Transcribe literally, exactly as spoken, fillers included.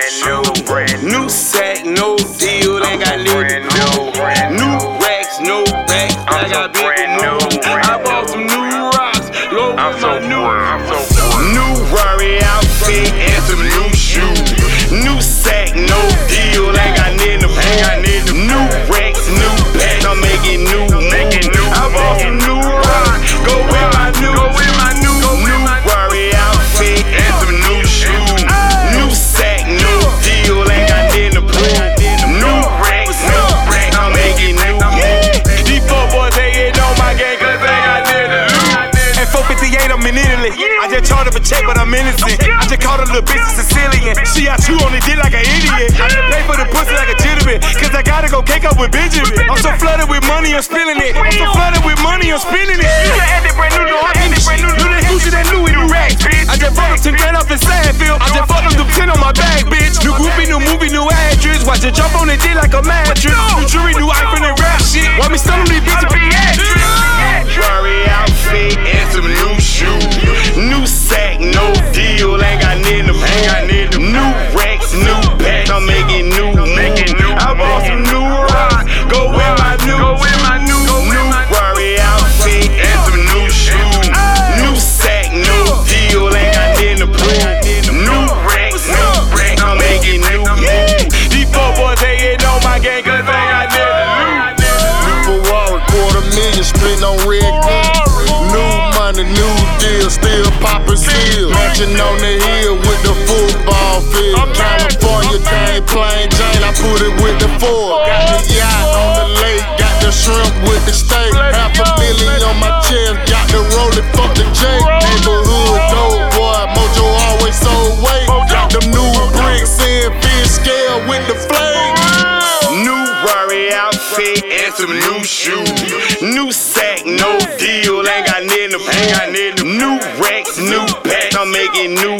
shoes. New sack, no deal, ain't got little new. New racks, no back, I got big new. I bought some new rocks, go with my new. New Rari outfit and some new shoes. New sack, no deal, ain't got nothing to prove. New racks, new back, I'm making new. I bought some new rocks, go with my new. New Rari outfit and some new shoes. New sack, no deal, ain't got nothing to prove. New racks, new racks, I'm making new. These four boys, they ain't on my gang, cause they got nothing to lose. At four fifty-eight, I'm in Italy. I just charged up a check, but I'm innocent. I just called a little bitch a Sicilian. She got two on the dick like an idiot. I just pay for the pussy like a jitterbit, cause I gotta go cake up with Benjamin. I'm so flooded with money, I'm spilling it. I'm so flooded with money, I'm spinning it. You can add that brand new, no, I mean this shit. Do that Gucci, that Louis, the racks, bitch. I just fucked up ten grand off in Sandfield. I just fucked up them ten on my bag, bitch. New groupie, new movie, new address. Watch it jump on the dick like a mattress. New jewelry, new iPhone and rap shit. Why me stun on these bitches, be actress. Rari outfit and some new shoes. New sack, no deal, ain't got nothing to prove. New racks, new back, I'm making new. I bought some new rocks, go with my new. New Rari outfit and some new shoes. New sack, no deal, ain't got nothing to prove. New racks, new back, I'm making new. These four boys, they ain't on my gang, cause they got nothing to lose. New Ferrari, quarter million, split on red goods. New money, new deal, still poppin' seal. Matching on the hill with the football field. California came plain Jane, I put it with the Ford. Got the yacht on the lake, got the shrimp with the steak. Half a million on my chest, got the rolling, fuck the J. Neighborhood dope boy, Mojo always sold weight. Got them new bricks in, fish scale with the flame. New Rari outfit and some new shoes. New sack, no deal, ain't got nothing to prove. New racks, new back, I'm making new.